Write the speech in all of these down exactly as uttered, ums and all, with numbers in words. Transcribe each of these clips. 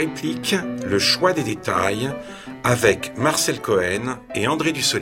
réplique Le choix des détails avec Marcel Cohen et André Dussolier.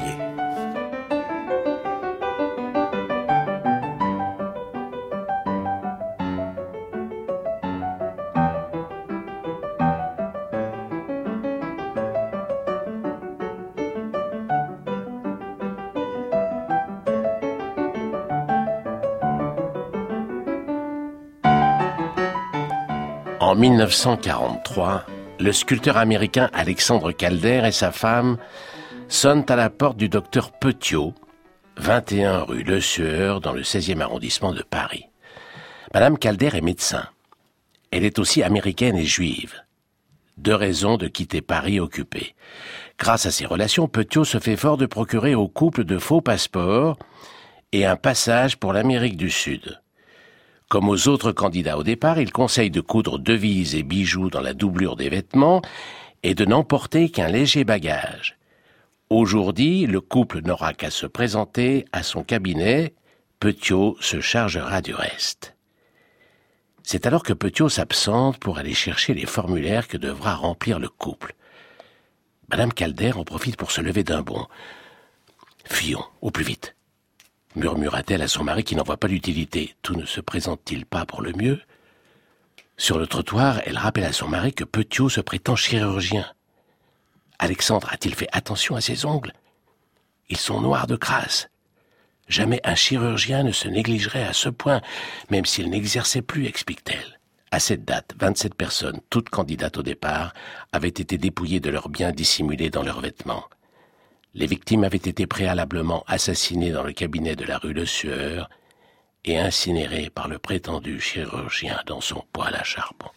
En dix-neuf cent quarante-trois, le sculpteur américain Alexandre Calder et sa femme sonnent à la porte du docteur Petiot, vingt et un rue Le Sueur, dans le seizième arrondissement de Paris. Madame Calder est médecin. Elle est aussi américaine et juive. Deux raisons de quitter Paris occupé. Grâce à ses relations, Petiot se fait fort de procurer au couple de faux passeports et un passage pour l'Amérique du Sud. Comme aux autres candidats au départ, il conseille de coudre devises et bijoux dans la doublure des vêtements et de n'emporter qu'un léger bagage. Aujourd'hui, le couple n'aura qu'à se présenter à son cabinet. Petiot se chargera du reste. C'est alors que Petiot s'absente pour aller chercher les formulaires que devra remplir le couple. Madame Calder en profite pour se lever d'un bond. « Fuyons, au plus vite !» murmura-t-elle à son mari qui n'en voit pas l'utilité. Tout ne se présente-t-il pas pour le mieux? Sur le trottoir, elle rappelle à son mari que Petiot se prétend chirurgien. Alexandre a-t-il fait attention à ses ongles? Ils sont noirs de crasse. Jamais un chirurgien ne se négligerait à ce point, même s'il n'exerçait plus, explique-t-elle. À cette date, vingt-sept personnes, toutes candidates au départ, avaient été dépouillées de leurs biens dissimulés dans leurs vêtements. Les victimes avaient été préalablement assassinées dans le cabinet de la rue Le Sueur et incinérées par le prétendu chirurgien dans son poêle à charbon.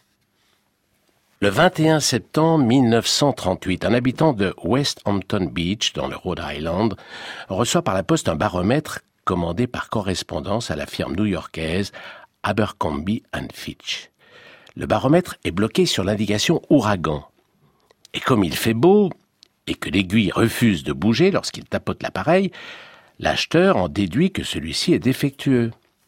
Le vingt et un septembre mille neuf cent trente-huit, un habitant de West Hampton Beach, dans le Rhode Island, reçoit par la poste un baromètre commandé par correspondance à la firme new-yorkaise Abercrombie and Fitch. Le baromètre est bloqué sur l'indication ouragan. Et comme il fait beau, et que l'aiguille refuse de bouger lorsqu'il tapote l'appareil, l'acheteur en déduit que celui-ci est défectueux.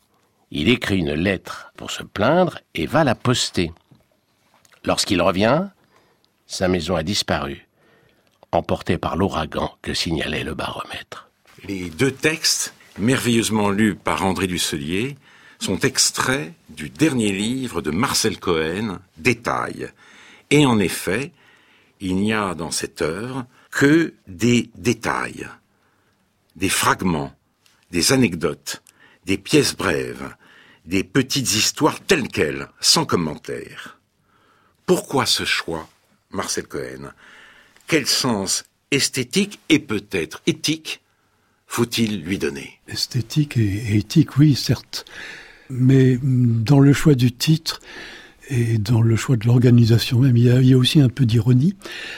Il écrit une lettre pour se plaindre et va la poster. Lorsqu'il revient, sa maison a disparu, emportée par l'ouragan que signalait le baromètre. Les deux textes, merveilleusement lus par André Dussolier, sont extraits du dernier livre de Marcel Cohen, Détails. Et en effet, il n'y a dans cette œuvre que des détails, des fragments, des anecdotes, des pièces brèves, des petites histoires telles quelles, sans commentaire. Pourquoi ce choix, Marcel Cohen? Quel sens esthétique et peut-être éthique faut-il lui donner? Esthétique et éthique, oui, certes. Mais dans le choix du titre et dans le choix de l'organisation même, il y a, il y a aussi un peu d'ironie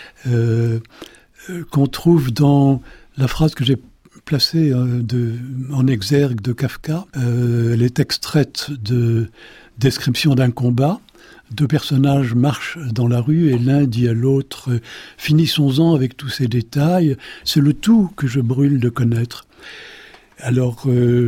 euh, qu'on trouve dans la phrase que j'ai placée euh, de, en exergue de Kafka. Euh, elle est extraite de description d'un combat. Deux personnages marchent dans la rue et l'un dit à l'autre « Finissons-en avec tous ces détails, c'est le tout que je brûle de connaître ». Alors, euh,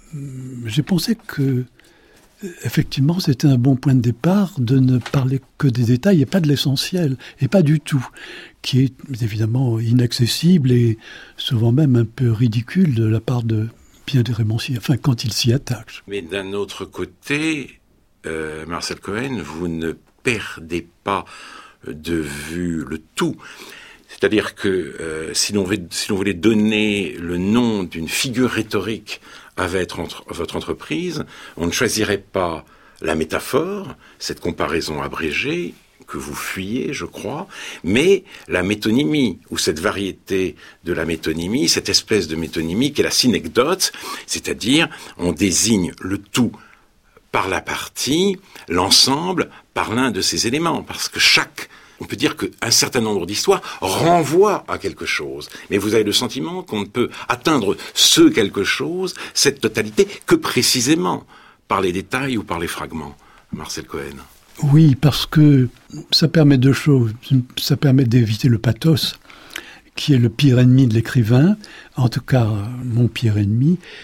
j'ai pensé que effectivement, c'était un bon point de départ de ne parler que des détails et pas de l'essentiel, et pas du tout, qui est évidemment inaccessible et souvent même un peu ridicule de la part de bien des romanciers, enfin quand il s'y attache. Mais d'un autre côté, euh, Marcel Cohen, vous ne perdez pas de vue le tout. C'est-à-dire que euh, si l'on veut, si l'on voulait donner le nom d'une figure rhétorique à votre, entre, à votre entreprise, on ne choisirait pas la métaphore, cette comparaison abrégée que vous fuyez, je crois, mais la métonymie, ou cette variété de la métonymie, cette espèce de métonymie qui est la synecdote, c'est-à-dire on désigne le tout par la partie, l'ensemble par l'un de ces éléments, parce que chaque on peut dire qu'un certain nombre d'histoires renvoient à quelque chose. Mais vous avez le sentiment qu'on ne peut atteindre ce quelque chose, cette totalité, que précisément par les détails ou par les fragments. Marcel Cohen. Oui, parce que ça permet deux choses. Ça permet d'éviter le pathos, qui est le pire ennemi de l'écrivain, en tout cas mon pire ennemi.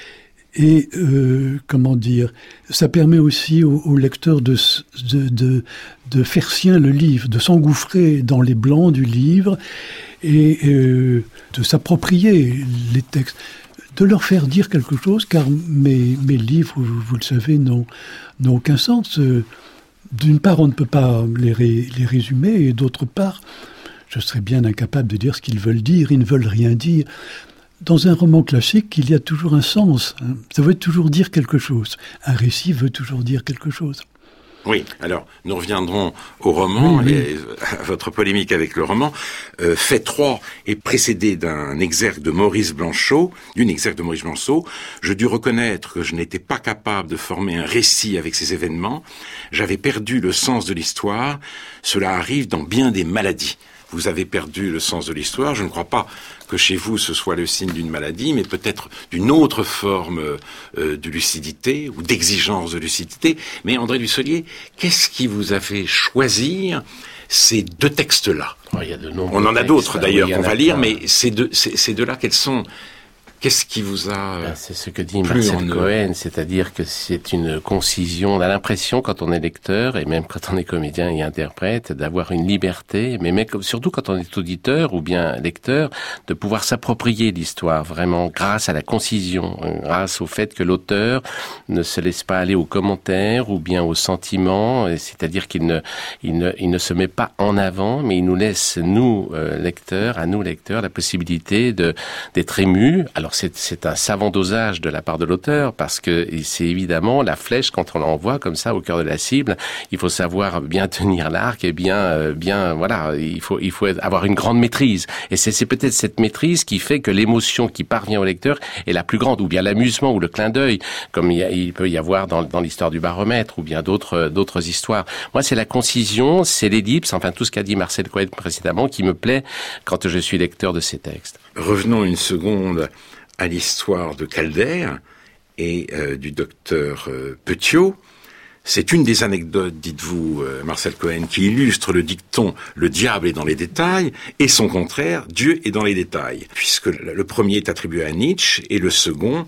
Et, euh, comment dire, ça permet aussi au, au lecteur de, de, de, de faire sien le livre, de s'engouffrer dans les blancs du livre et euh, de s'approprier les textes, de leur faire dire quelque chose, car mes, mes livres, vous, vous le savez, n'ont, n'ont aucun sens. D'une part, on ne peut pas les, ré, les résumer, et d'autre part, je serais bien incapable de dire ce qu'ils veulent dire, ils ne veulent rien dire. Dans un roman classique, il y a toujours un sens. Hein. Ça veut toujours dire quelque chose. Un récit veut toujours dire quelque chose. Oui, alors nous reviendrons au roman oui, oui. et à votre polémique avec le roman. Euh, Fait trois est précédé d'un exergue de Maurice Blanchot, d'une exergue de Maurice Blanchot. Je dus reconnaître que je n'étais pas capable de former un récit avec ces événements. J'avais perdu le sens de l'histoire. Cela arrive dans bien des maladies. Vous avez perdu le sens de l'histoire. Je ne crois pas que chez vous ce soit le signe d'une maladie, mais peut-être d'une autre forme euh, de lucidité ou d'exigence de lucidité. Mais André Dussolier, qu'est-ce qui vous a fait choisir ces deux textes-là ? Oh, il y a de nombreux On en a textes, d'autres hein, d'ailleurs oui, qu'on va plein. lire, mais ces deux, ces, ces deux-là, quels sont... Qu'est-ce qui vous a... Euh, ben, c'est ce que dit Marcel Cohen, c'est-à-dire que c'est une concision. On a l'impression, quand on est lecteur, et même quand on est comédien et interprète, d'avoir une liberté, mais même, surtout quand on est auditeur ou bien lecteur, de pouvoir s'approprier l'histoire, vraiment, grâce à la concision, grâce au fait que l'auteur ne se laisse pas aller aux commentaires ou bien aux sentiments, c'est-à-dire qu'il ne, il ne, il ne se met pas en avant, mais il nous laisse, nous, euh, lecteurs, à nous, lecteurs, la possibilité de, d'être émus. Alors, C'est, c'est un savant dosage de la part de l'auteur, parce que c'est évidemment la flèche, quand on l'envoie comme ça au cœur de la cible, il faut savoir bien tenir l'arc et bien, euh, bien, voilà, il faut, il faut avoir une grande maîtrise. Et c'est, c'est peut-être cette maîtrise qui fait que l'émotion qui parvient au lecteur est la plus grande, ou bien l'amusement ou le clin d'œil, comme il, y a, il peut y avoir dans, dans l'histoire du baromètre, ou bien d'autres, d'autres histoires. Moi, c'est la concision, c'est l'ellipse, enfin tout ce qu'a dit Marcel Cohen précédemment, qui me plaît quand je suis lecteur de ces textes. Revenons une seconde à l'histoire de Calder et euh, du docteur euh, Petiot. C'est une des anecdotes, dites-vous, euh, Marcel Cohen, qui illustre le dicton « le diable est dans les détails » et son contraire « Dieu est dans les détails », puisque le premier est attribué à Nietzsche et le second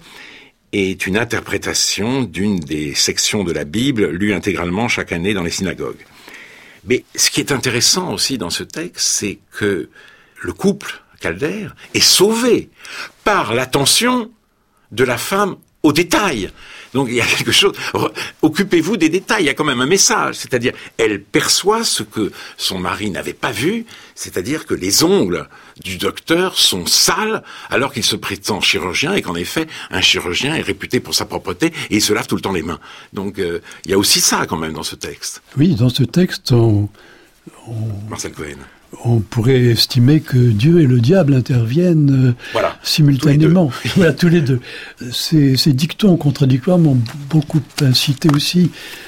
est une interprétation d'une des sections de la Bible lue intégralement chaque année dans les synagogues. Mais ce qui est intéressant aussi dans ce texte, c'est que le couple Calder est sauvé par l'attention de la femme aux détails. Donc il y a quelque chose, occupez-vous des détails, il y a quand même un message, c'est-à-dire elle perçoit ce que son mari n'avait pas vu, c'est-à-dire que les ongles du docteur sont sales alors qu'il se prétend chirurgien et qu'en effet un chirurgien est réputé pour sa propreté et il se lave tout le temps les mains. Donc euh, il y a aussi ça quand même dans ce texte. Oui, dans ce texte, on... on... Marcel Cohen. On pourrait estimer que Dieu et le diable interviennent euh, voilà, simultanément. Tous les deux. Voilà, tous les deux. Ces, ces dictons contradictoires m'ont beaucoup incité aussi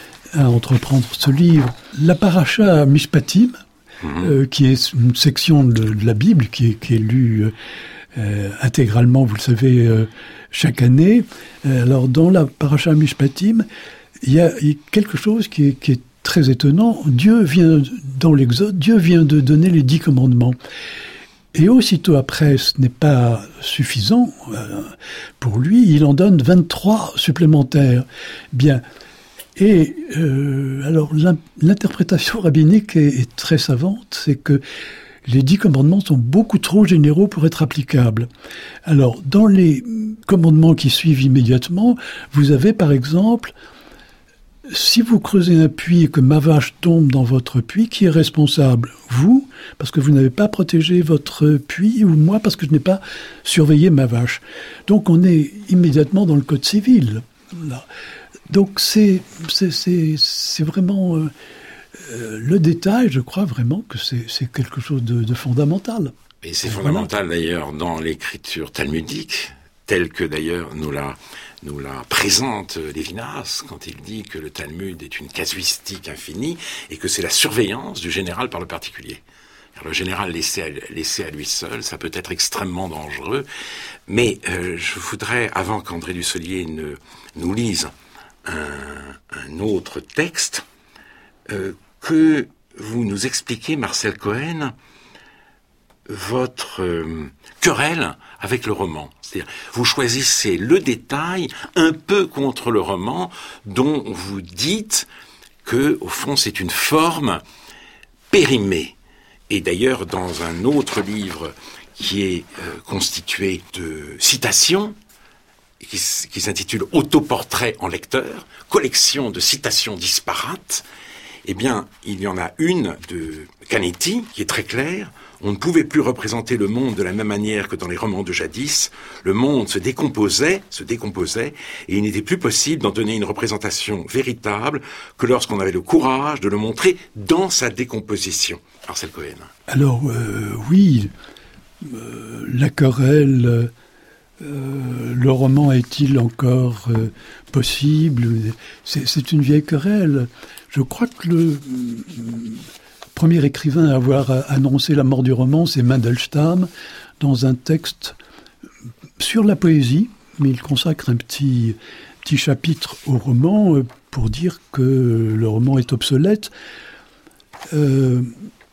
à entreprendre ce livre. La paracha Mishpatim, mm-hmm. euh, qui est une section de, de la Bible qui est, qui est lue euh, intégralement, vous le savez, euh, chaque année. Alors, dans la paracha Mishpatim, il y a, il y a quelque chose qui est, qui est très étonnant. Dieu vient, dans l'Exode, Dieu vient de donner les dix commandements. Et aussitôt après, ce n'est pas suffisant euh, pour lui, il en donne vingt-trois supplémentaires. Bien. Et euh, alors, l'interprétation rabbinique est, est très savante, c'est que les dix commandements sont beaucoup trop généraux pour être applicables. Alors, dans les commandements qui suivent immédiatement, vous avez par exemple... Si vous creusez un puits et que ma vache tombe dans votre puits, qui est responsable ? Vous, parce que vous n'avez pas protégé votre puits, ou moi, parce que je n'ai pas surveillé ma vache. Donc on est immédiatement dans le code civil. Là. Donc c'est, c'est, c'est, c'est vraiment euh, euh, le détail, je crois vraiment que c'est, c'est quelque chose de, de fondamental. Et c'est fondamental voilà. D'ailleurs dans l'écriture talmudique, telle que d'ailleurs nous la... nous la présente Lévinas quand il dit que le Talmud est une casuistique infinie et que c'est la surveillance du général par le particulier. Car le général laissé à, laissé à lui seul, ça peut être extrêmement dangereux. Mais euh, je voudrais, avant qu'André Dussolier ne, nous lise un, un autre texte, euh, que vous nous expliquiez, Marcel Cohen, votre euh, querelle avec le roman. C'est-à-dire, vous choisissez le détail un peu contre le roman dont vous dites que, au fond, c'est une forme périmée. Et d'ailleurs, dans un autre livre qui est euh, constitué de citations, qui, qui s'intitule « Autoportrait en lecteur », collection de citations disparates, eh bien, il y en a une de Canetti qui est très claire. On ne pouvait plus représenter le monde de la même manière que dans les romans de jadis. Le monde se décomposait, se décomposait, et il n'était plus possible d'en donner une représentation véritable que lorsqu'on avait le courage de le montrer dans sa décomposition. Marcel Cohen. Alors, euh, oui, euh, la querelle, euh, le roman est-il encore euh, possible ? c'est, c'est une vieille querelle. Je crois que le euh, premier écrivain à avoir annoncé la mort du roman, c'est Mandelstam, dans un texte sur la poésie, mais il consacre un petit, petit chapitre au roman pour dire que le roman est obsolète. Euh,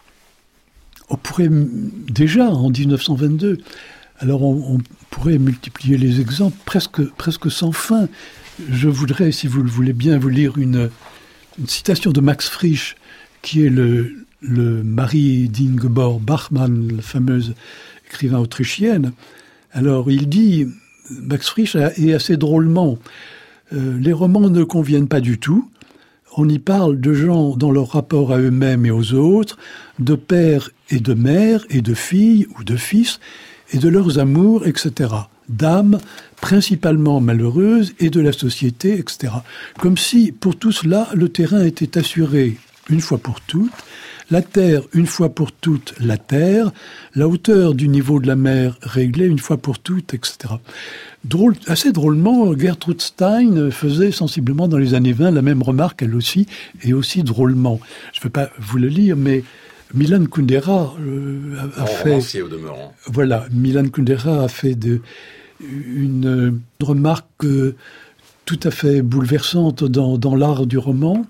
on pourrait déjà, en dix-neuf cent vingt-deux, alors on, on pourrait multiplier les exemples presque, presque sans fin. Je voudrais, si vous le voulez bien, vous lire une, une citation de Max Frisch, qui est le, le mari d'Ingeborg Bachmann, la fameuse écrivain autrichienne. Alors, il dit, Max Frisch, et assez drôlement, euh, les romans ne conviennent pas du tout. On y parle de gens dans leur rapport à eux-mêmes et aux autres, de père et de mère, et de filles ou de fils, et de leurs amours, et cetera. D'âmes principalement malheureuses, et de la société, et cetera. Comme si, pour tout cela, le terrain était assuré une fois pour toutes, la terre une fois pour toutes, la terre, la hauteur du niveau de la mer réglée une fois pour toutes, et cetera. Drôle, assez drôlement, Gertrude Stein faisait sensiblement dans les années vingt la même remarque, elle aussi, et aussi drôlement. Je ne vais pas vous le lire, mais Milan Kundera euh, a, a fait... au demeurant. Voilà, Milan Kundera a fait de, une, une remarque euh, tout à fait bouleversante dans, dans l'art du roman.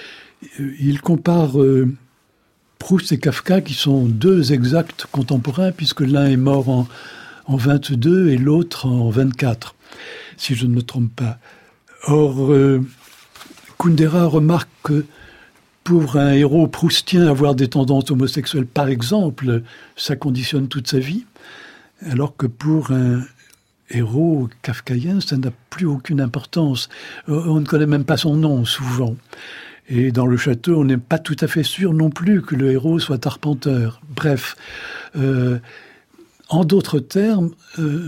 Il compare euh, Proust et Kafka, qui sont deux exacts contemporains, puisque l'un est mort en, en vingt-deux et l'autre en vingt-quatre, si je ne me trompe pas. Or, euh, Kundera remarque que pour un héros proustien, avoir des tendances homosexuelles, par exemple, ça conditionne toute sa vie, alors que pour un héros kafkaïen, ça n'a plus aucune importance. On ne connaît même pas son nom, souvent. Et dans le château, on n'est pas tout à fait sûr non plus que le héros soit arpenteur. Bref, euh, en d'autres termes, euh,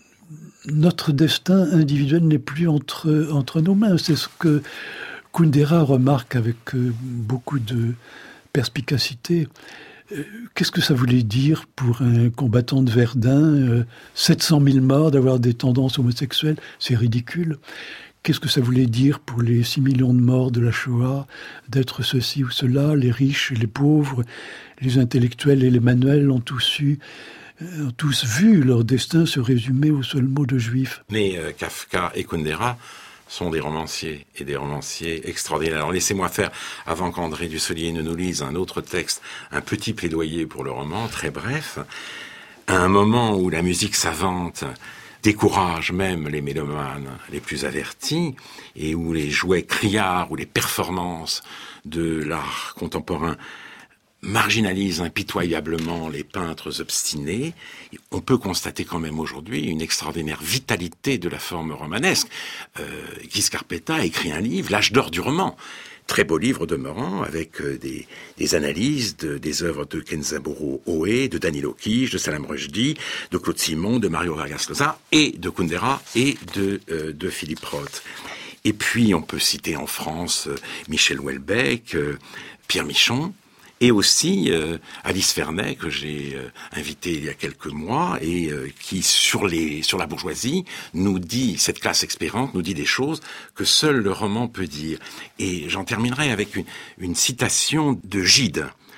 notre destin individuel n'est plus entre, entre nos mains. C'est ce que Kundera remarque avec euh, beaucoup de perspicacité. Euh, qu'est-ce que ça voulait dire pour un combattant de Verdun, euh, sept cent mille morts, d'avoir des tendances homosexuelles? C'est ridicule. Qu'est-ce que ça voulait dire pour les six millions de morts de la Shoah, d'être ceci ou cela? Les riches et les pauvres, les intellectuels et les manuels ont tous eu, ont tous vu leur destin se résumer au seul mot de juif. Mais euh, Kafka et Kundera sont des romanciers, et des romanciers extraordinaires. Alors laissez-moi faire, avant qu'André Dussolier ne nous lise un autre texte, un petit plaidoyer pour le roman, très bref. À un moment où la musique savante décourage même les mélomanes les plus avertis, et où les jouets criards ou les performances de l'art contemporain marginalisent impitoyablement les peintres obstinés, on peut constater quand même aujourd'hui une extraordinaire vitalité de la forme romanesque. Euh, Guy Scarpetta a écrit un livre, L'âge d'or du roman, très beau livre demeurant, avec euh, des, des analyses de, des œuvres de Kenzaburo Oe, de Danilo Kij, de Salam Rushdie, de Claude Simon, de Mario Vargas Llosa, et de Kundera, et de, euh, de Philippe Roth. Et puis on peut citer en France euh, Michel Houellebecq, euh, Pierre Michon, et aussi euh, Alice Vernet, que j'ai euh, invité il y a quelques mois, et euh, qui, sur les sur la bourgeoisie, nous dit, cette classe expérante, nous dit des choses que seul le roman peut dire. Et j'en terminerai avec une, une citation de Gide,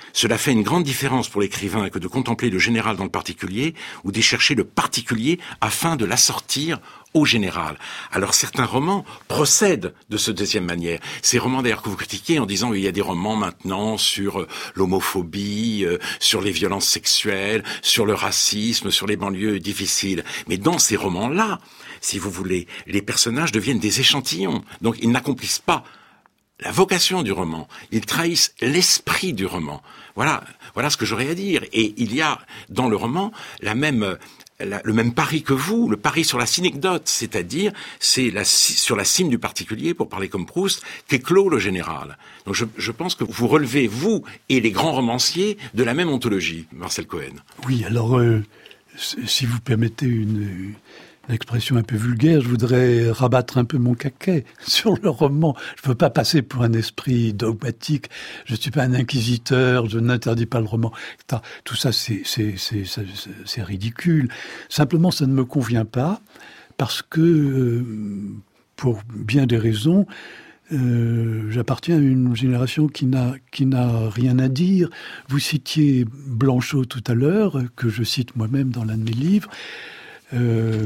Cela fait une grande différence pour l'écrivain que de contempler le général dans le particulier ou d'y chercher le particulier afin de l'assortir au général. Alors certains romans procèdent de cette deuxième manière. Ces romans d'ailleurs que vous critiquez en disant qu'il y a des romans maintenant sur l'homophobie, euh, sur les violences sexuelles, sur le racisme, sur les banlieues difficiles. Mais dans ces romans-là, si vous voulez, les personnages deviennent des échantillons. Donc ils n'accomplissent pas la vocation du roman. Ils trahissent l'esprit du roman. Voilà, voilà ce que j'aurais à dire. Et il y a dans le roman la même... La, le même pari que vous, le pari sur la synecdote, c'est-à-dire c'est la, sur la cime du particulier, pour parler comme Proust, qu'éclot le général. Donc je, je pense que vous relevez, vous et les grands romanciers, de la même ontologie, Marcel Cohen. Oui, alors, euh, si vous permettez une, une expression un peu vulgaire, je voudrais rabattre un peu mon caquet sur le roman. Je ne veux pas passer pour un esprit dogmatique, je ne suis pas un inquisiteur, je n'interdis pas le roman. Tout ça, c'est, c'est, c'est, c'est, c'est ridicule. Simplement, ça ne me convient pas, parce que, euh, pour bien des raisons, euh, j'appartiens à une génération qui n'a, qui n'a rien à dire. Vous citiez Blanchot tout à l'heure, que je cite moi-même dans l'un de mes livres. Euh,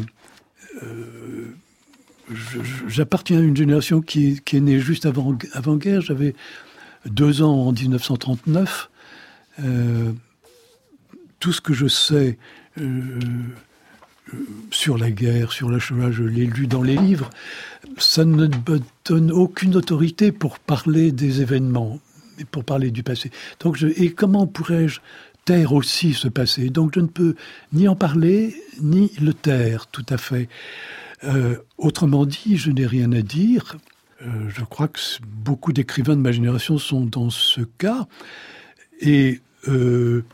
Euh, j'appartiens à une génération qui, qui est née juste avant, avant-guerre. J'avais deux ans en dix-neuf cent trente-neuf. Euh, tout ce que je sais euh, euh, sur la guerre, sur la Shoah, je l'ai lu dans les livres. Ça ne me donne aucune autorité pour parler des événements, mais pour parler du passé. Donc je, et comment pourrais-je taire aussi ce passé? Donc je ne peux ni en parler, ni le taire, tout à fait. Euh, autrement dit, je n'ai rien à dire. Euh, je crois que beaucoup d'écrivains de ma génération sont dans ce cas. Et euh,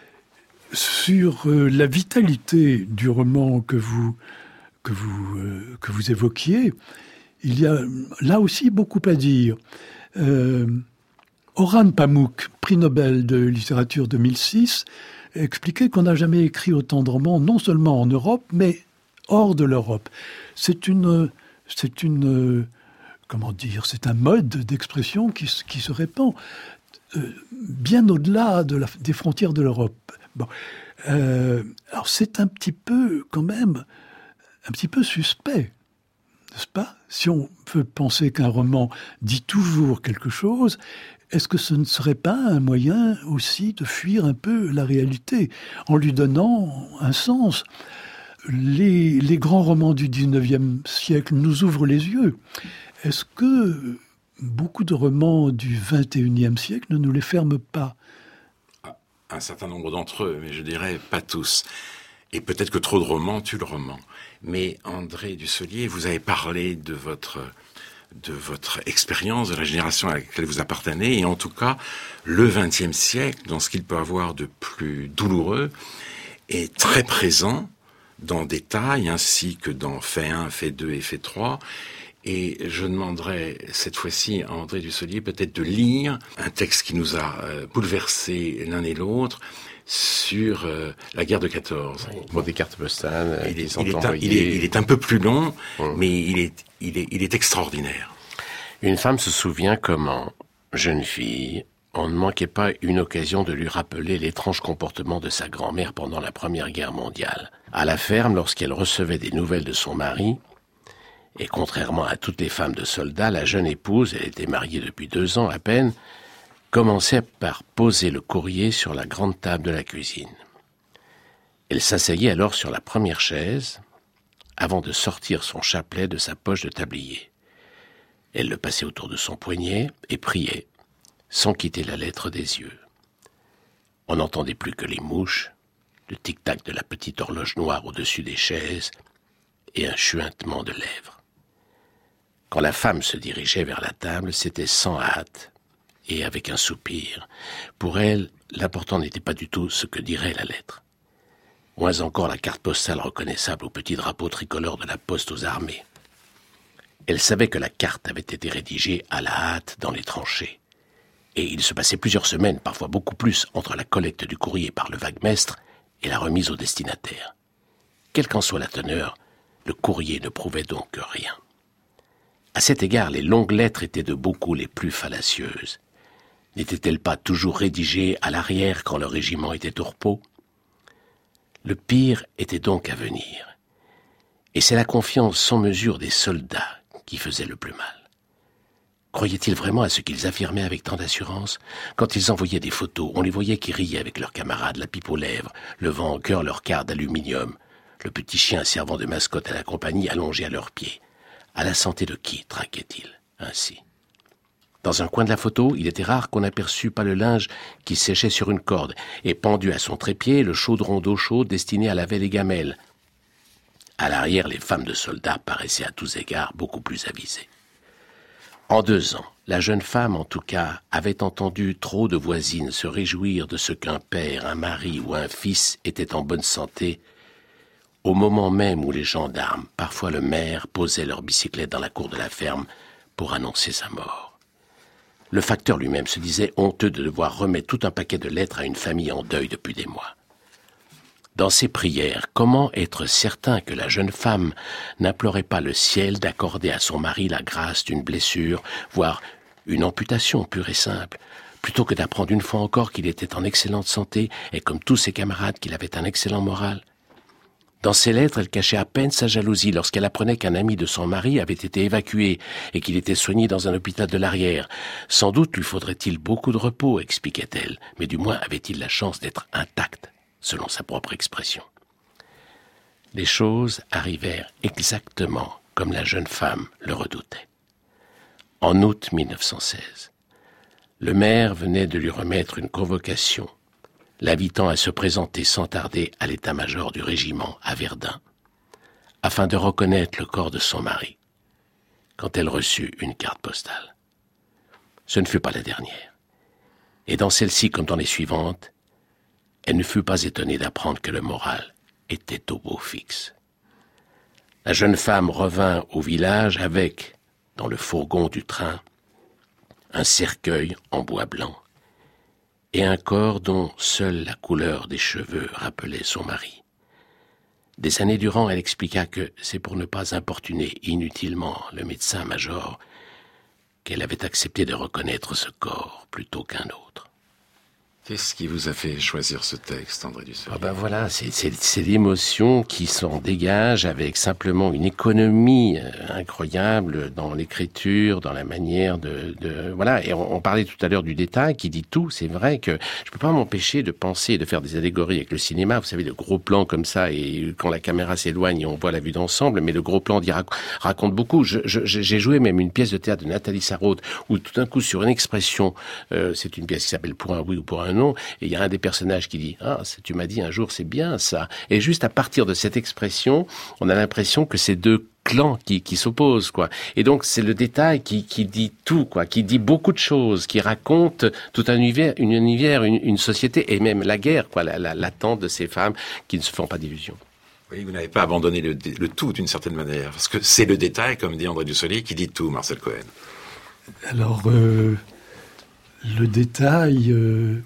sur euh, la vitalité du roman que vous, que vous, euh, que vous évoquiez, il y a là aussi beaucoup à dire. Euh, Orhan Pamuk, prix Nobel de littérature deux mille six, expliquait qu'on n'a jamais écrit autant de romans, non seulement en Europe, mais hors de l'Europe. C'est une, c'est une, comment dire, c'est un mode d'expression qui, qui se répand euh, bien au-delà de la, des frontières de l'Europe. Bon, euh, alors c'est un petit peu, quand même, un petit peu suspect, n'est-ce pas? Si on peut penser qu'un roman dit toujours quelque chose, est-ce que ce ne serait pas un moyen aussi de fuir un peu la réalité en lui donnant un sens? Les, les grands romans du dix-neuvième siècle nous ouvrent les yeux. Est-ce que beaucoup de romans du vingt et unième siècle ne nous les ferment pas? Un certain nombre d'entre eux, mais je dirais pas tous. Et peut-être que trop de romans tuent le roman. Mais André Dussolier, vous avez parlé de votre... de votre expérience, de la génération à laquelle vous appartenez, et en tout cas, le vingtième siècle, dans ce qu'il peut avoir de plus douloureux, est très présent dans Détail, ainsi que dans Fait un, Fait deux et Fait trois. Et je demanderai cette fois-ci à André Dussolier peut-être de lire un texte qui nous a euh, bouleversés l'un et l'autre, sur euh, la guerre de quatorze. Oui, bon, des cartes postales. Il est, il, est un, il, est, il est un peu plus long, hum. mais il est, il, est, il est extraordinaire. Une femme se souvient comment, jeune fille, on ne manquait pas une occasion de lui rappeler l'étrange comportement de sa grand-mère pendant la Première Guerre mondiale. À la ferme, lorsqu'elle recevait des nouvelles de son mari, et contrairement à toutes les femmes de soldats, la jeune épouse, elle était mariée depuis deux ans à peine, commençait par poser le courrier sur la grande table de la cuisine. Elle s'asseyait alors sur la première chaise, avant de sortir son chapelet de sa poche de tablier. Elle le passait autour de son poignet et priait, sans quitter la lettre des yeux. On n'entendait plus que les mouches, le tic-tac de la petite horloge noire au-dessus des chaises et un chuintement de lèvres. Quand la femme se dirigeait vers la table, c'était sans hâte et avec un soupir. Pour elle, l'important n'était pas du tout ce que dirait la lettre. Moins encore la carte postale reconnaissable au petit drapeau tricolore de la poste aux armées. Elle savait que la carte avait été rédigée à la hâte dans les tranchées. Et il se passait plusieurs semaines, parfois beaucoup plus, entre la collecte du courrier par le vaguemestre et la remise au destinataire. Quelle qu'en soit la teneur, le courrier ne prouvait donc rien. À cet égard, les longues lettres étaient de beaucoup les plus fallacieuses. N'était-elle pas toujours rédigée à l'arrière quand le régiment était au repos? Le pire était donc à venir. Et c'est la confiance sans mesure des soldats qui faisait le plus mal. Croyaient-ils vraiment à ce qu'ils affirmaient avec tant d'assurance? Quand ils envoyaient des photos, on les voyait qui riaient avec leurs camarades, la pipe aux lèvres, levant en chœur leur quart d'aluminium, le petit chien servant de mascotte à la compagnie allongé à leurs pieds. À la santé de qui trinquait-il ainsi? Dans un coin de la photo, il était rare qu'on n'aperçût pas le linge qui séchait sur une corde, et pendu à son trépied, le chaudron d'eau chaude destiné à laver les gamelles. À l'arrière, les femmes de soldats paraissaient à tous égards beaucoup plus avisées. En deux ans, la jeune femme, en tout cas, avait entendu trop de voisines se réjouir de ce qu'un père, un mari ou un fils était en bonne santé, au moment même où les gendarmes, parfois le maire, posaient leur bicyclette dans la cour de la ferme pour annoncer sa mort. Le facteur lui-même se disait honteux de devoir remettre tout un paquet de lettres à une famille en deuil depuis des mois. Dans ses prières, comment être certain que la jeune femme n'implorait pas le ciel d'accorder à son mari la grâce d'une blessure, voire une amputation pure et simple, plutôt que d'apprendre une fois encore qu'il était en excellente santé et comme tous ses camarades qu'il avait un excellent moral? Dans ses lettres, elle cachait à peine sa jalousie lorsqu'elle apprenait qu'un ami de son mari avait été évacué et qu'il était soigné dans un hôpital de l'arrière. Sans doute lui faudrait-il beaucoup de repos, expliquait-elle, mais du moins avait-il la chance d'être intact, selon sa propre expression. Les choses arrivèrent exactement comme la jeune femme le redoutait. En août mille neuf cent seize, le maire venait de lui remettre une convocation, l'invitant à se présenter sans tarder à l'état-major du régiment à Verdun, afin de reconnaître le corps de son mari, quand elle reçut une carte postale. Ce ne fut pas la dernière, et dans celle-ci comme dans les suivantes, elle ne fut pas étonnée d'apprendre que le moral était au beau fixe. La jeune femme revint au village avec, dans le fourgon du train, un cercueil en bois blanc et un corps dont seule la couleur des cheveux rappelait son mari. Des années durant, elle expliqua que c'est pour ne pas importuner inutilement le médecin-major qu'elle avait accepté de reconnaître ce corps plutôt qu'un autre. Qu'est-ce qui vous a fait choisir ce texte, André Dussolier? Ah ben voilà, c'est, c'est, c'est l'émotion qui s'en dégage avec simplement une économie euh, incroyable dans l'écriture, dans la manière de... de voilà, et on, on parlait tout à l'heure du détail qui dit tout. C'est vrai que je peux pas m'empêcher de penser et de faire des allégories avec le cinéma. Vous savez, le gros plan comme ça, et quand la caméra s'éloigne, on voit la vue d'ensemble, mais le gros plan dit, rac- raconte beaucoup. Je, je, j'ai joué même une pièce de théâtre de Nathalie Sarraute où tout d'un coup, sur une expression, euh, c'est une pièce qui s'appelle Pour un oui ou pour un non, et il y a un des personnages qui dit « Ah, tu m'as dit un jour, c'est bien ça ». Et juste à partir de cette expression, on a l'impression que c'est deux clans qui, qui s'opposent, quoi. Et donc, c'est le détail qui, qui dit tout, quoi, qui dit beaucoup de choses, qui raconte tout un univers, un univers, une, une société, et même la guerre, quoi, la, la, l'attente de ces femmes qui ne se font pas d'illusions. Oui, vous n'avez pas abandonné le, le tout d'une certaine manière, parce que c'est le détail, comme dit André Dussolier, qui dit tout, Marcel Cohen. Alors, euh, le détail, euh,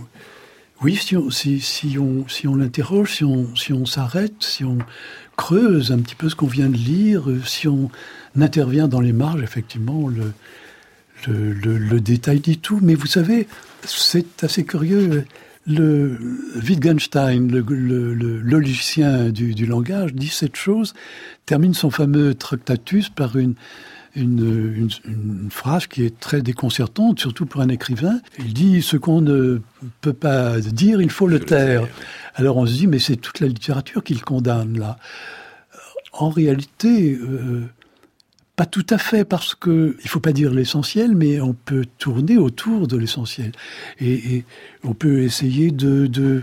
oui, si on, si, si on, si on l'interroge, si on, si on s'arrête, si on creuse un petit peu ce qu'on vient de lire, si on intervient dans les marges, effectivement, le, le, le, le détail dit tout. Mais vous savez, c'est assez curieux. Le Wittgenstein, le, le, le, le logicien du, du langage, dit cette chose, termine son fameux Tractatus par une, une, une, une phrase qui est très déconcertante, surtout pour un écrivain. Il dit « ce qu'on ne peut pas dire, il faut le taire ». Alors on se dit « mais c'est toute la littérature qu'il condamne là ». En réalité, euh, pas tout à fait, parce que il faut pas dire l'essentiel, mais on peut tourner autour de l'essentiel. Et, et on peut essayer de, de,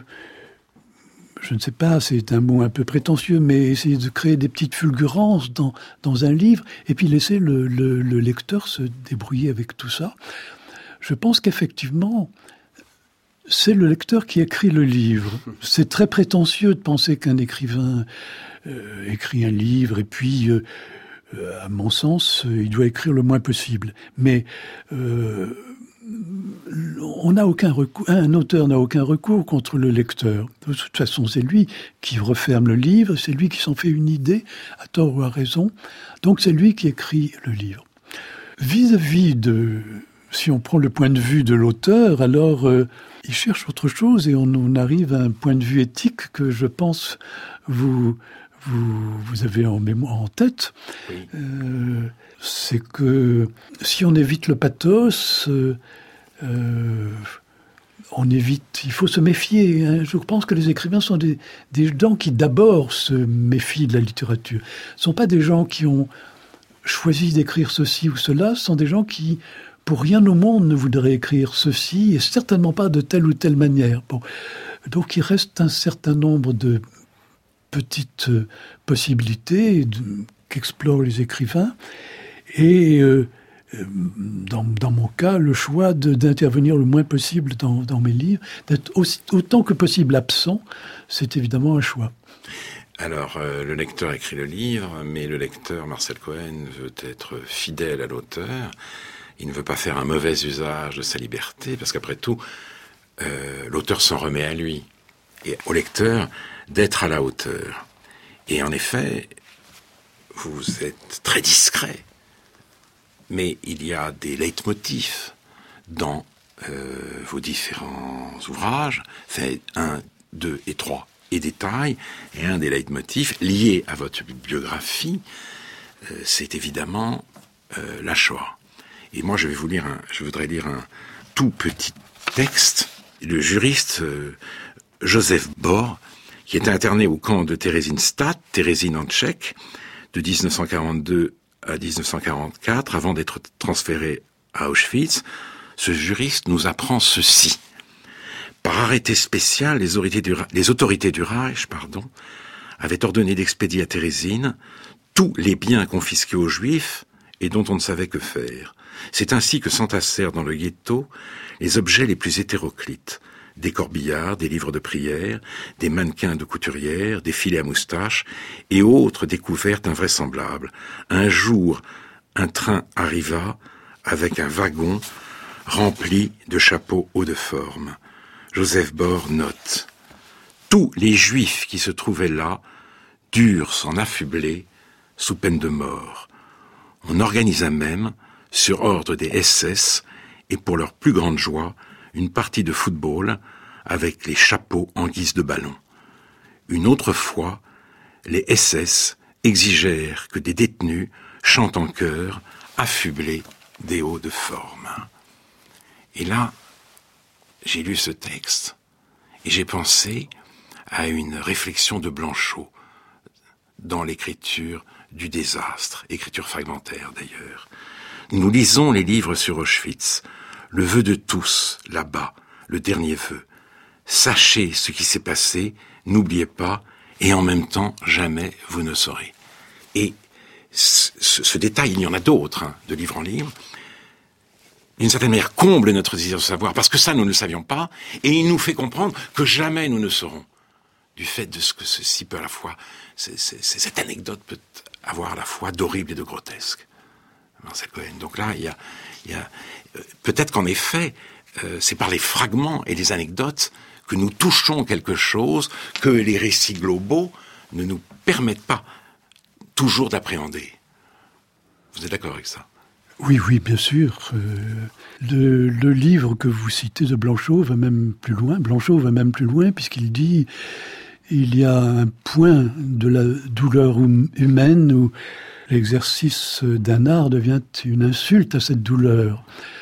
je ne sais pas, c'est un mot un peu prétentieux, mais essayer de créer des petites fulgurances dans, dans un livre, et puis laisser le, le, le lecteur se débrouiller avec tout ça. Je pense qu'effectivement, c'est le lecteur qui écrit le livre. C'est très prétentieux de penser qu'un écrivain euh, écrit un livre, et puis... Euh, Euh, à mon sens, euh, il doit écrire le moins possible. Mais euh, on n'a aucun recours, un auteur n'a aucun recours contre le lecteur. De toute façon, c'est lui qui referme le livre, c'est lui qui s'en fait une idée, à tort ou à raison. Donc c'est lui qui écrit le livre. Vis-à-vis de si on prend le point de vue de l'auteur, alors euh, il cherche autre chose et on, on arrive à un point de vue éthique que je pense vous, vous, vous avez en mémoire, en tête. Oui. Euh, c'est que si on évite le pathos, euh, euh, on évite, il faut se méfier. Hein. Je pense que les écrivains sont des, des gens qui d'abord se méfient de la littérature. Ce ne sont pas des gens qui ont choisi d'écrire ceci ou cela, ce sont des gens qui, pour rien au monde, ne voudraient écrire ceci, et certainement pas de telle ou telle manière. Bon. Donc il reste un certain nombre de petites possibilités de, qu'explorent les écrivains, et euh, Dans, dans mon cas, le choix de, d'intervenir le moins possible dans, dans mes livres, d'être aussi, autant que possible absent, c'est évidemment un choix. Alors, euh, le lecteur écrit le livre, mais le lecteur, Marcel Cohen, veut être fidèle à l'auteur. Il ne veut pas faire un mauvais usage de sa liberté, parce qu'après tout, euh, l'auteur s'en remet à lui. Et au lecteur, d'être à la hauteur. Et en effet, vous êtes très discret. Mais il y a des leitmotifs dans euh, vos différents ouvrages, c'est un, deux et trois, et détails, et un des leitmotifs liés à votre biographie, euh, c'est évidemment euh, la Shoah. Et moi, je vais vous lire un, je voudrais lire un tout petit texte. Le juriste euh, Joseph Bor, qui était interné au camp de Theresienstadt, Thérésine en Tchèque, de dix-neuf cent quarante-deux à dix-neuf cent quarante-quatre, avant d'être transféré à Auschwitz, ce juriste nous apprend ceci. Par arrêté spécial, les autorités du, les autorités du Reich, pardon, avaient ordonné d'expédier à Thérésine tous les biens confisqués aux Juifs et dont on ne savait que faire. C'est ainsi que s'entassèrent dans le ghetto les objets les plus hétéroclites. Des corbillards, des livres de prière, des mannequins de couturières, des filets à moustache et autres découvertes invraisemblables. Un jour, un train arriva avec un wagon rempli de chapeaux hauts de forme. Joseph Bor note « Tous les Juifs qui se trouvaient là durent s'en affubler sous peine de mort. On organisa même, sur ordre des S S, et pour leur plus grande joie, une partie de football avec les chapeaux en guise de ballon. Une autre fois, les S S exigèrent que des détenus chantent en chœur, affublés des hauts de forme. » Et là, j'ai lu ce texte et j'ai pensé à une réflexion de Blanchot dans l'écriture du désastre, écriture fragmentaire d'ailleurs. Nous lisons les livres sur Auschwitz, le vœu de tous, là-bas, le dernier vœu. Sachez ce qui s'est passé, n'oubliez pas, et en même temps, jamais vous ne saurez. Et ce, ce, ce détail, il y en a d'autres, hein, de livre en livre, d'une certaine manière comble notre désir de savoir, parce que ça, nous ne le savions pas, et il nous fait comprendre que jamais nous ne saurons, du fait de ce que ceci peut à la fois, c'est, c'est, c'est, cette anecdote peut avoir à la fois d'horrible et de grotesque. Marcel Cohen. Donc là, il y a, il y a euh, peut-être qu'en effet, euh, c'est par les fragments et les anecdotes que nous touchons quelque chose que les récits globaux ne nous permettent pas toujours d'appréhender. Vous êtes d'accord avec ça ? Oui, oui, bien sûr. Euh, le, le livre que vous citez de Blanchot va même plus loin. Blanchot va même plus loin puisqu'il dit il y a un point de la douleur hum, humaine où l'exercice d'un art devient une insulte à cette douleur.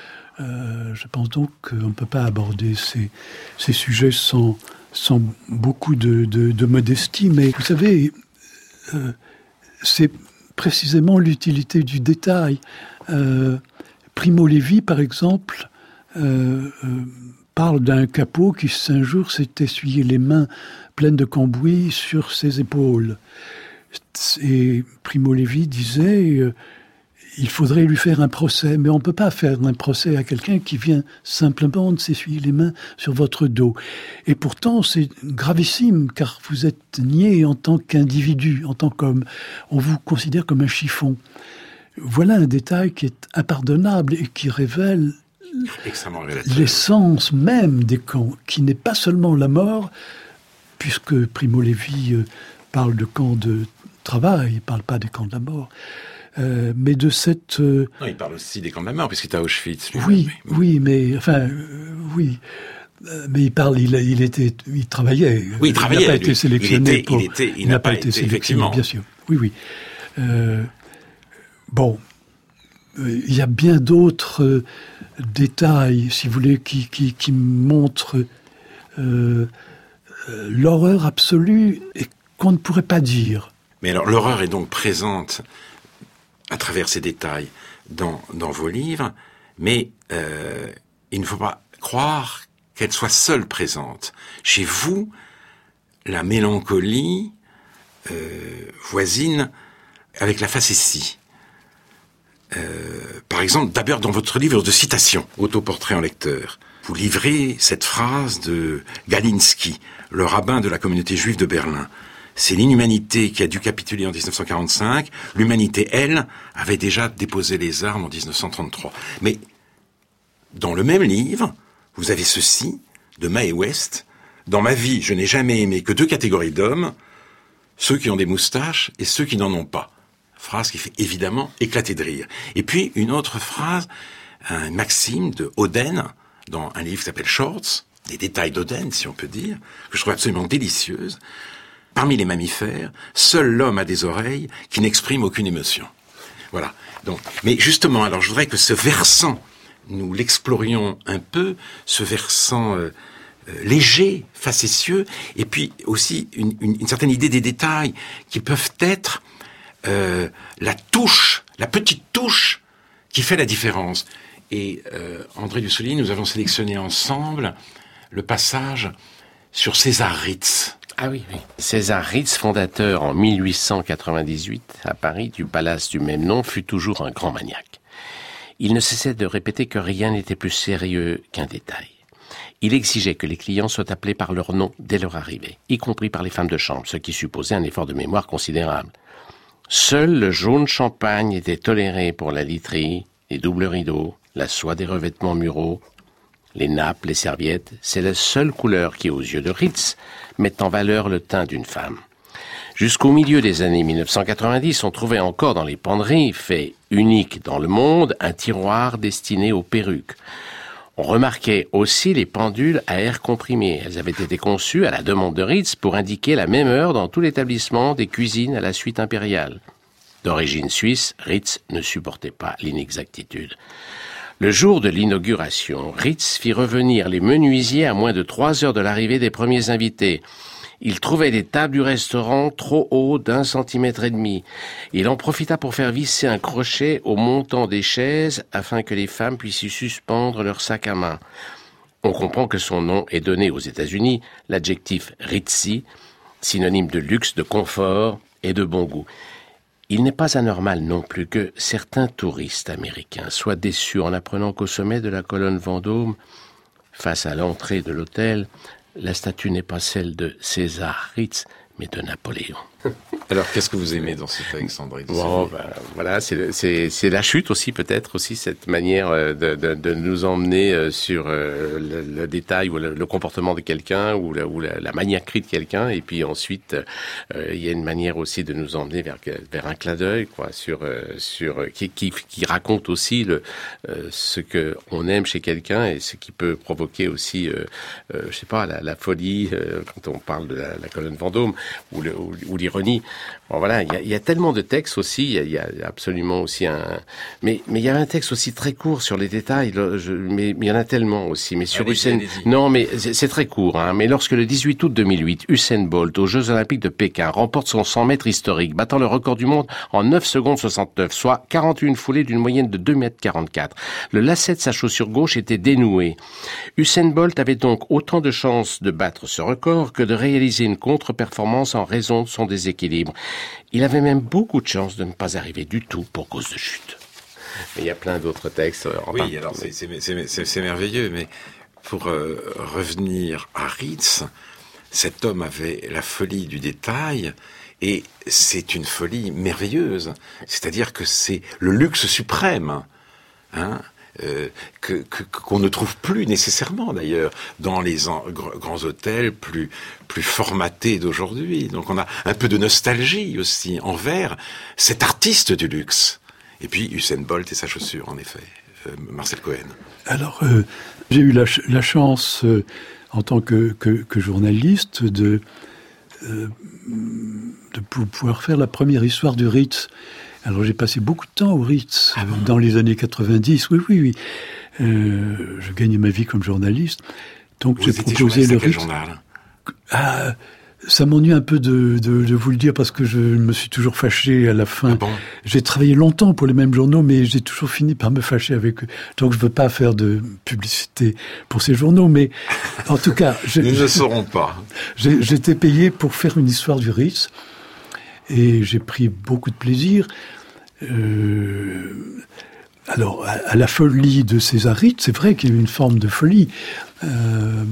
Euh, je pense donc qu'on ne peut pas aborder ces, ces sujets sans, sans beaucoup de, de, de modestie. Mais vous savez, euh, c'est précisément l'utilité du détail. Euh, Primo Levi, par exemple, euh, euh, parle d'un capot qui, un jour, s'est essuyé les mains pleines de cambouis sur ses épaules. Et Primo Levi disait euh, il faudrait lui faire un procès, mais on ne peut pas faire un procès à quelqu'un qui vient simplement de s'essuyer les mains sur votre dos. Et pourtant, c'est gravissime, car vous êtes nié en tant qu'individu, en tant qu'homme. On vous considère comme un chiffon. Voilà un détail qui est impardonnable et qui révèle l'essence même des camps, qui n'est pas seulement la mort, puisque Primo Levi euh, parle de camps de travail, il ne parle pas des camps de la mort. euh, mais de cette... Euh... Non, il parle aussi des camps de la mort, puisqu'il est à Auschwitz. Lui. Oui, oui, oui, mais enfin, euh, oui. Mais il parle, il, il était, il travaillait. Oui, il travaillait. Il n'a pas lui. été sélectionné il était, pour. Il, était, il, il n'a pas, pas été, été sélectionné, bien sûr. Oui, oui. Euh, bon, il y a bien d'autres euh, détails, si vous voulez, qui, qui, qui montrent euh, euh, l'horreur absolue et qu'on ne pourrait pas dire. Mais alors, l'horreur est donc présente à travers ces détails dans, dans vos livres, mais euh, il ne faut pas croire qu'elle soit seule présente. Chez vous, la mélancolie euh, voisine avec la facétie. Euh, par exemple, d'abord dans votre livre de citations, Autoportrait en lecteur, vous livrez cette phrase de Galinsky, le rabbin de la communauté juive de Berlin. C'est l'inhumanité qui a dû capituler en dix-neuf cent quarante-cinq. L'humanité, elle, avait déjà déposé les armes en dix-neuf cent trente-trois. Mais dans le même livre, vous avez ceci, de Mae West. Dans ma vie, je n'ai jamais aimé que deux catégories d'hommes, ceux qui ont des moustaches et ceux qui n'en ont pas. Phrase qui fait évidemment éclater de rire. Et puis, une autre phrase, un maxime de Oden, dans un livre qui s'appelle Shorts, des détails d'Oden, si on peut dire, que je trouve absolument délicieuse. Parmi les mammifères, seul l'homme a des oreilles qui n'expriment aucune émotion. Voilà. Donc, mais justement, alors je voudrais que ce versant, nous l'explorions un peu, ce versant euh, euh, léger, facétieux, et puis aussi une, une, une certaine idée des détails qui peuvent être euh, la touche, la petite touche qui fait la différence. Et euh, André Dussolier, nous avons sélectionné ensemble le passage sur César Ritz. Ah oui, oui. César Ritz, fondateur en mille huit cent quatre-vingt-dix-huit à Paris du palace du même nom, fut toujours un grand maniaque. Il ne cessait de répéter que rien n'était plus sérieux qu'un détail. Il exigeait que les clients soient appelés par leur nom dès leur arrivée, y compris par les femmes de chambre, ce qui supposait un effort de mémoire considérable. Seul le jaune champagne était toléré pour la literie, les doubles rideaux, la soie des revêtements muraux, les nappes, les serviettes. C'est la seule couleur qui, aux yeux de Ritz, met en valeur le teint d'une femme. Jusqu'au milieu des années mille neuf cent quatre-vingt-dix, on trouvait encore dans les penderies, fait unique dans le monde, un tiroir destiné aux perruques. On remarquait aussi les pendules à air comprimé. Elles avaient été conçues à la demande de Ritz pour indiquer la même heure dans tout l'établissement des cuisines à la suite impériale. D'origine suisse, Ritz ne supportait pas l'inexactitude. Le jour de l'inauguration, Ritz fit revenir les menuisiers à moins de trois heures de l'arrivée des premiers invités. Il trouvait les tables du restaurant trop hautes d'un centimètre et demi. Il en profita pour faire visser un crochet au montant des chaises afin que les femmes puissent y suspendre leur sac à main. On comprend que son nom est donné aux États-Unis, l'adjectif Ritzy, synonyme de luxe, de confort et de bon goût. Il n'est pas anormal non plus que certains touristes américains soient déçus en apprenant qu'au sommet de la colonne Vendôme, face à l'entrée de l'hôtel, la statue n'est pas celle de César Ritz, mais de Napoléon. Alors, qu'est-ce que vous aimez dans ce texte, André? Bon, ben, voilà, c'est, c'est, c'est la chute aussi, peut-être aussi, cette manière de, de, de nous emmener sur le, le détail ou le, le comportement de quelqu'un ou, la, ou la, la maniaquerie de quelqu'un. Et puis ensuite, euh, il y a une manière aussi de nous emmener vers, vers un clin d'œil, quoi, sur, sur qui, qui, qui raconte aussi le, euh, ce que on aime chez quelqu'un et ce qui peut provoquer aussi, euh, euh, je sais pas, la, la folie euh, quand on parle de la, la colonne Vendôme ou, le, ou, ou l'ironie. Bon, voilà, il y a, il y a tellement de textes aussi, il y a, il y a absolument aussi un... Mais, mais il y a un texte aussi très court sur les détails, là, je, mais, mais il y en a tellement aussi. Mais sur allez-y, Usain... allez-y. Non, mais c'est, c'est très court, hein. Mais lorsque le dix-huit août deux mille huit, Usain Bolt, aux Jeux Olympiques de Pékin, remporte son cent mètres historique, battant le record du monde en neuf secondes soixante-neuf, soit quarante et une foulées d'une moyenne de deux mètres quarante-quatre. Le lacet de sa chaussure gauche était dénoué. Usain Bolt avait donc autant de chances de battre ce record que de réaliser une contre-performance en raison de son déséquilibre. Il avait même beaucoup de chances de ne pas arriver du tout pour cause de chute. Mais il y a plein d'autres textes. Oui, enfin, alors c'est, c'est, c'est, c'est, c'est merveilleux, mais pour euh, revenir à Ritz, cet homme avait la folie du détail, et c'est une folie merveilleuse. C'est-à-dire que c'est le luxe suprême, hein, euh, que, que, qu'on ne trouve plus nécessairement d'ailleurs dans les en, gr- grands hôtels plus plus formatés d'aujourd'hui. Donc on a un peu de nostalgie aussi envers cet artiste du luxe. Et puis Usain Bolt et sa chaussure, en effet. Euh, Marcel Cohen. Alors, euh, j'ai eu la, ch- la chance, euh, en tant que, que, que journaliste, de, euh, de pou- pouvoir faire la première histoire du Ritz. Alors, j'ai passé beaucoup de temps au Ritz, ah bon dans les années quatre-vingt-dix. Oui, oui, oui. Euh, je gagnais ma vie comme journaliste. Donc, Vous j'ai étiez proposé le à quel Ritz. journal? Ah, ça m'ennuie un peu de, de, de vous le dire parce que je me suis toujours fâché à la fin. Ah bon? J'ai travaillé longtemps pour les mêmes journaux, mais j'ai toujours fini par me fâcher avec eux. Donc je veux pas faire de publicité pour ces journaux, mais en tout cas... Nous ne le saurons pas. J'ai, j'étais payé pour faire une histoire du Ritz et j'ai pris beaucoup de plaisir. Euh, alors, à, à la folie de César Ritz, c'est vrai qu'il y a eu une forme de folie. Euh,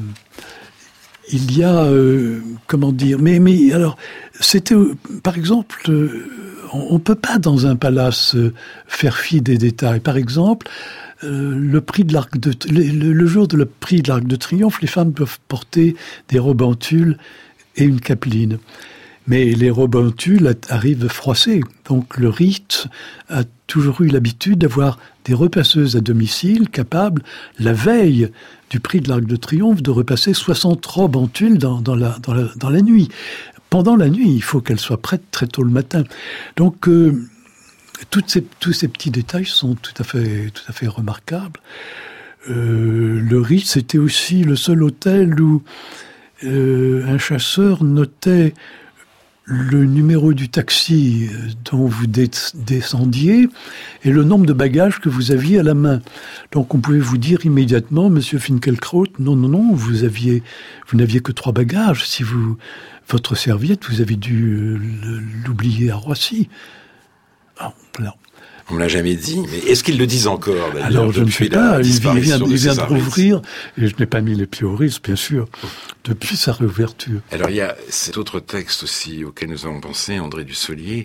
Il y a, euh, comment dire, mais, mais alors, c'était, euh, par exemple, euh, on ne peut pas dans un palace euh, faire fi des détails. Par exemple, euh, le prix de l'Arc de, le, le jour de le prix de l'Arc de Triomphe, les femmes doivent porter des robes en tulle et une capeline. Mais les robes en tulle arrivent froissées. Donc le Ritz a toujours eu l'habitude d'avoir des repasseuses à domicile capables, la veille du prix de l'Arc de Triomphe, de repasser soixante robes en tulle dans, dans, la, dans, la, dans la nuit. Pendant la nuit, il faut qu'elles soient prêtes très tôt le matin. Donc euh, toutes ces, tous ces petits détails sont tout à fait, tout à fait remarquables. Euh, le Ritz était aussi le seul hôtel où euh, un chasseur notait le numéro du taxi dont vous descendiez et le nombre de bagages que vous aviez à la main. Donc on pouvait vous dire immédiatement, Monsieur Finkielkraut, non, non, non, vous aviez, vous n'aviez que trois bagages. Si vous, votre serviette, vous avez dû l'oublier à Roissy. Ah, alors, on ne l'a jamais dit, mais est-ce qu'ils le disent encore d'ailleurs? Alors, je ne sais pas, il vient, il vient de, de rouvrir, et je n'ai pas mis les pieds au Ritz, bien sûr, depuis sa réouverture. Alors, il y a cet autre texte aussi auquel nous avons pensé, André Dussolier,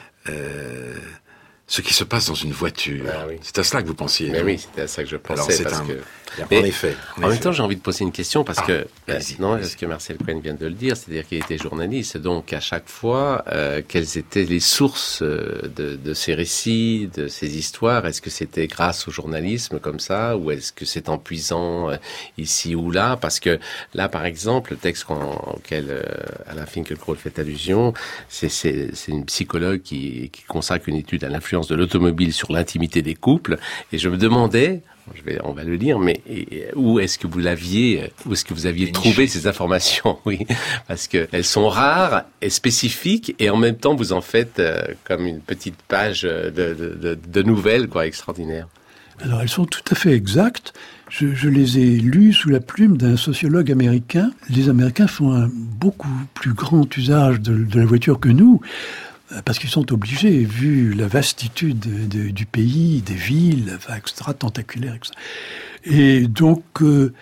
euh, ce qui se passe dans une voiture. Ah, oui. C'est à cela que vous pensiez. Mais oui, c'était à ça que je pensais. Alors, c'est parce un... que... Mais, en effet. En, en effet. même temps, j'ai envie de poser une question parce ah, que, euh, non, allez-y. parce que Marcel Cohen vient de le dire, c'est-à-dire qu'il était journaliste. Donc, à chaque fois, euh, quelles étaient les sources euh, de, de ces récits, de ces histoires? Est-ce que c'était grâce au journalisme comme ça, ou est-ce que c'est en puisant euh, ici ou là? Parce que là, par exemple, le texte qu'on, auquel euh, Alain Finkielkraut fait allusion, c'est, c'est, c'est une psychologue qui, qui consacre une étude à l'influence de l'automobile sur l'intimité des couples. Et je me demandais, je vais, on va le lire, mais et, où est-ce que vous l'aviez, où est-ce que vous aviez trouvé ces informations? Oui, parce que elles sont rares et spécifiques, et en même temps vous en faites euh, comme une petite page de, de, de, de nouvelles, quoi, extraordinaires. Alors elles sont tout à fait exactes. Je, je les ai lues sous la plume d'un sociologue américain. Les Américains font un beaucoup plus grand usage de, de la voiture que nous, parce qu'ils sont obligés, vu la vastitude de, de, du pays, des villes, enfin, extra tentaculaires, et cetera. Et donc, euh,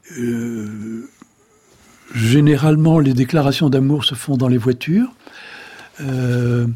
euh, généralement, les déclarations d'amour se font dans les voitures. Euh,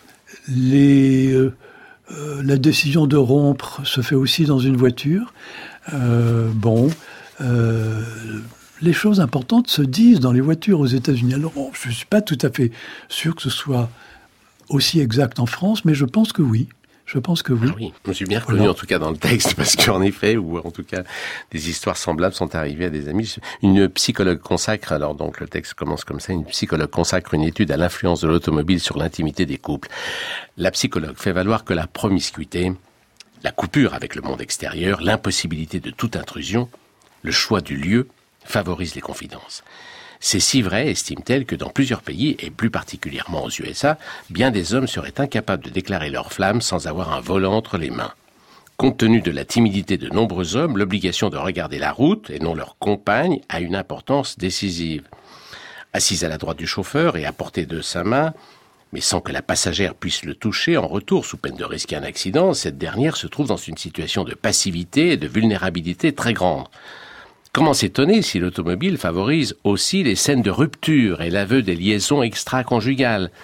les, euh, euh, la décision de rompre se fait aussi dans une voiture. Euh, bon, euh, les choses importantes se disent dans les voitures aux États-Unis. Alors, bon, je ne suis pas tout à fait sûr que ce soit aussi exact en France, mais je pense que oui. Je pense que oui. Ah oui, je me suis bien reconnu voilà. En tout cas dans le texte, parce qu'en effet, ou en tout cas, des histoires semblables sont arrivées à des amis. Une psychologue consacre, alors donc le texte commence comme ça, une psychologue consacre une étude à l'influence de l'automobile sur l'intimité des couples. La psychologue fait valoir que la promiscuité, la coupure avec le monde extérieur, l'impossibilité de toute intrusion, le choix du lieu, favorisent les confidences. C'est si vrai, estime-t-elle, que dans plusieurs pays, et plus particulièrement aux U S A, bien des hommes seraient incapables de déclarer leur flamme sans avoir un volant entre les mains. Compte tenu de la timidité de nombreux hommes, l'obligation de regarder la route, et non leur compagne, a une importance décisive. Assise à la droite du chauffeur et à portée de sa main, mais sans que la passagère puisse le toucher en retour sous peine de risquer un accident, cette dernière se trouve dans une situation de passivité et de vulnérabilité très grande. Comment s'étonner si l'automobile favorise aussi les scènes de rupture et l'aveu des liaisons extra-conjugales?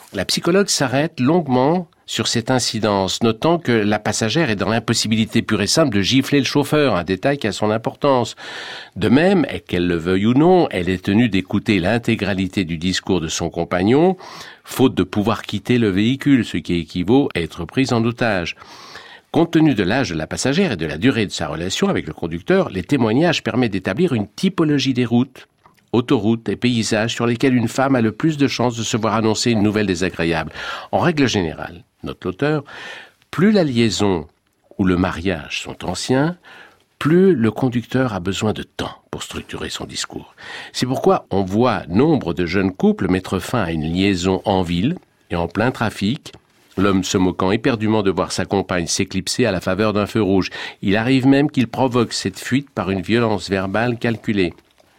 La psychologue s'arrête longuement sur cette incidence, notant que la passagère est dans l'impossibilité pure et simple de gifler le chauffeur, un détail qui a son importance. De même, et qu'elle le veuille ou non, elle est tenue d'écouter l'intégralité du discours de son compagnon, faute de pouvoir quitter le véhicule, ce qui équivaut à être prise en otage. Compte tenu de l'âge de la passagère et de la durée de sa relation avec le conducteur, les témoignages permettent d'établir une typologie des routes, autoroutes et paysages sur lesquels une femme a le plus de chances de se voir annoncer une nouvelle désagréable. En règle générale, note l'auteur, plus la liaison ou le mariage sont anciens, plus le conducteur a besoin de temps pour structurer son discours. C'est pourquoi on voit nombre de jeunes couples mettre fin à une liaison en ville et en plein trafic, l'homme se moquant éperdument de voir sa compagne s'éclipser à la faveur d'un feu rouge. Il arrive même qu'il provoque cette fuite par une violence verbale calculée.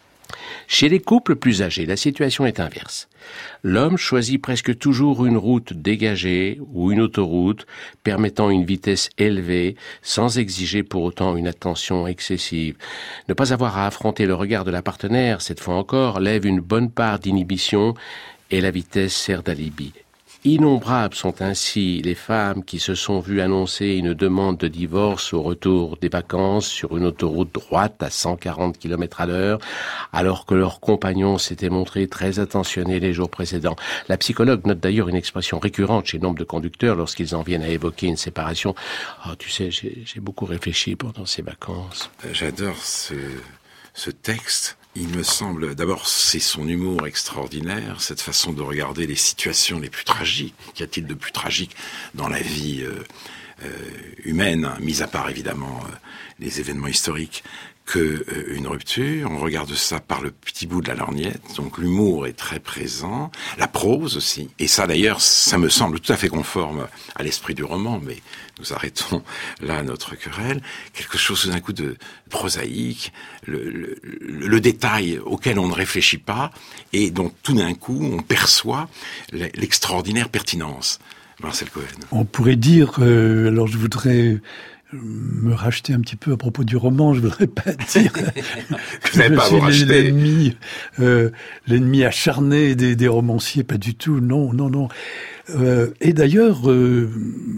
Chez les couples plus âgés, la situation est inverse. L'homme choisit presque toujours une route dégagée ou une autoroute permettant une vitesse élevée sans exiger pour autant une attention excessive. Ne pas avoir à affronter le regard de la partenaire, cette fois encore, lève une bonne part d'inhibition et la vitesse sert d'alibi. Innombrables sont ainsi les femmes qui se sont vues annoncer une demande de divorce au retour des vacances sur une autoroute droite à cent quarante kilomètres à l'heure, alors que leur compagnon s'était montré très attentionné les jours précédents. La psychologue note d'ailleurs une expression récurrente chez nombre de conducteurs lorsqu'ils en viennent à évoquer une séparation. « Oh, tu sais, j'ai, j'ai beaucoup réfléchi pendant ces vacances. » J'adore ce, ce texte. Il me semble, d'abord, c'est son humour extraordinaire, cette façon de regarder les situations les plus tragiques. Qu'y a-t-il de plus tragique dans la vie euh, euh, humaine, hein, mis à part évidemment euh, les événements historiques, que euh, une rupture. On regarde ça par le petit bout de la lorgnette, donc l'humour est très présent, la prose aussi. Et ça d'ailleurs, ça me semble tout à fait conforme à l'esprit du roman, mais nous arrêtons là notre querelle. Quelque chose d'un coup de prosaïque, le, le, le détail auquel on ne réfléchit pas et dont tout d'un coup on perçoit l'extraordinaire pertinence. Marcel Cohen. On pourrait dire, euh, alors je voudrais me racheter un petit peu à propos du roman, je voudrais pas dire que je pas suis l'ennemi, euh, l'ennemi acharné des, des romanciers, pas du tout, non, non, non. Euh, et d'ailleurs, euh,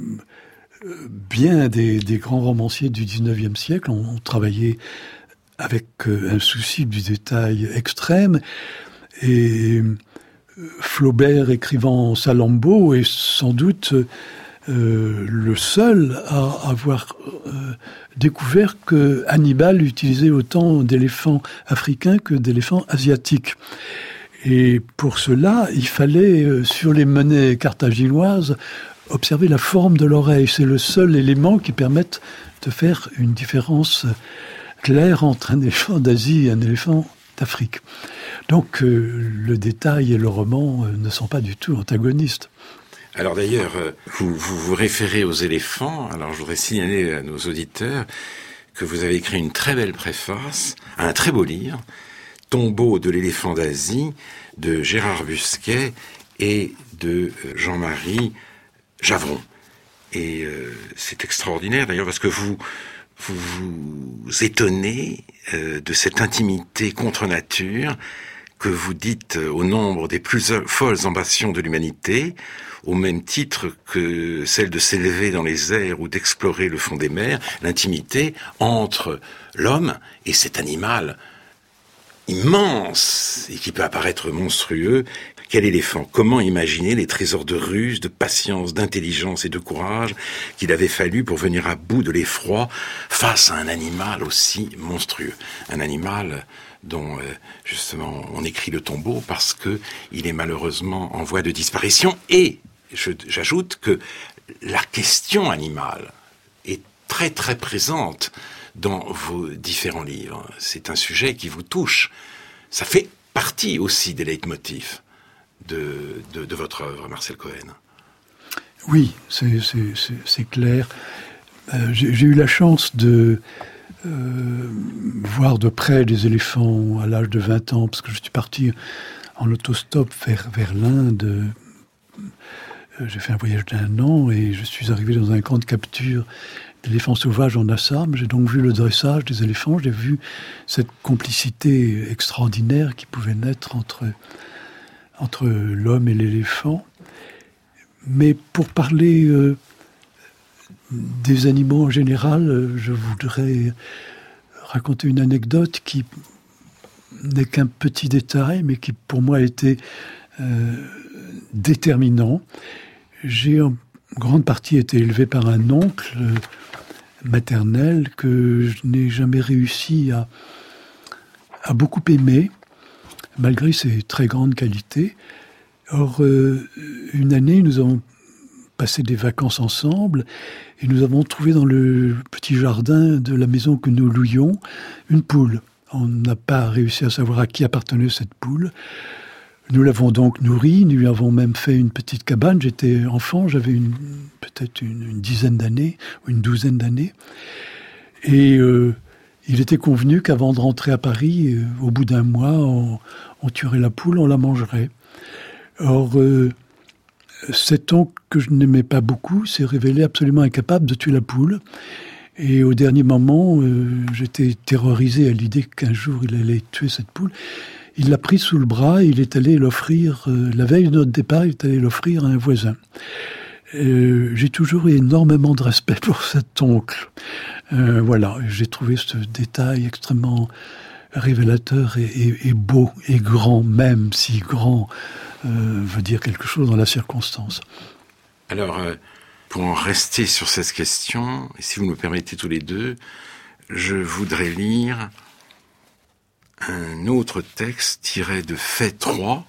bien des, des grands romanciers du dix-neuvième siècle ont, ont travaillé avec euh, un souci du détail extrême, et Flaubert écrivant Salammbô est sans doute Euh, le seul à avoir euh, découvert que Hannibal utilisait autant d'éléphants africains que d'éléphants asiatiques. Et pour cela, il fallait, euh, sur les monnaies carthaginoises, observer la forme de l'oreille. C'est le seul élément qui permette de faire une différence claire entre un éléphant d'Asie et un éléphant d'Afrique. Donc euh, le détail et le roman euh, ne sont pas du tout antagonistes. Alors d'ailleurs, vous, vous vous référez aux éléphants. Alors je voudrais signaler à nos auditeurs que vous avez écrit une très belle préface à un très beau livre, Tombeau de l'éléphant d'Asie, de Gérard Busquet et de Jean-Marie Javron. Et euh, c'est extraordinaire d'ailleurs parce que vous vous, vous étonnez euh, de cette intimité contre nature que vous dites au nombre des plus folles ambitions de l'humanité, au même titre que celle de s'élever dans les airs ou d'explorer le fond des mers, l'intimité entre l'homme et cet animal immense et qui peut apparaître monstrueux qu'est l'éléphant. Comment imaginer les trésors de ruse, de patience, d'intelligence et de courage qu'il avait fallu pour venir à bout de l'effroi face à un animal aussi monstrueux, un animal dont euh, justement on écrit le tombeau parce que il est malheureusement en voie de disparition. Et je, j'ajoute que la question animale est très très présente dans vos différents livres. C'est un sujet qui vous touche. Ça fait partie aussi des leitmotifs de, de, de votre œuvre, Marcel Cohen. Oui, c'est, c'est, c'est, c'est clair. Euh, j'ai, j'ai eu la chance de Euh, voir de près des éléphants à l'âge de vingt ans, parce que je suis parti en autostop vers, vers l'Inde. Euh, j'ai fait un voyage d'un an et je suis arrivé dans un camp de capture d'éléphants sauvages en Assam. J'ai donc vu le dressage des éléphants, j'ai vu cette complicité extraordinaire qui pouvait naître entre, entre l'homme et l'éléphant. Mais pour parler euh, des animaux en général, euh, je voudrais raconter une anecdote qui n'est qu'un petit détail, mais qui pour moi a été euh, déterminant. J'ai en grande partie été élevé par un oncle euh, maternel que je n'ai jamais réussi à, à beaucoup aimer, malgré ses très grandes qualités. Or, euh, une année, nous avons passé des vacances ensemble et nous avons trouvé dans le petit jardin de la maison que nous louions une poule. On n'a pas réussi à savoir à qui appartenait cette poule. Nous l'avons donc nourrie, nous lui avons même fait une petite cabane. J'étais enfant, j'avais une, peut-être une, une dizaine d'années, ou une douzaine d'années. Et euh, il était convenu qu'avant de rentrer à Paris, euh, au bout d'un mois, on, on tuerait la poule, on la mangerait. Or, euh, cet oncle que je n'aimais pas beaucoup s'est révélé absolument incapable de tuer la poule. Et au dernier moment, euh, j'étais terrorisé à l'idée qu'un jour il allait tuer cette poule. Il l'a pris sous le bras et il est allé l'offrir, euh, la veille de notre départ, il est allé l'offrir à un voisin. Euh, j'ai toujours eu énormément de respect pour cet oncle. Euh, voilà, j'ai trouvé ce détail extrêmement révélateur et, et, et beau et grand, même si grand euh, veut dire quelque chose dans la circonstance. Alors, euh, pour en rester sur cette question, et si vous me permettez tous les deux, je voudrais lire un autre texte tiré de Fait trois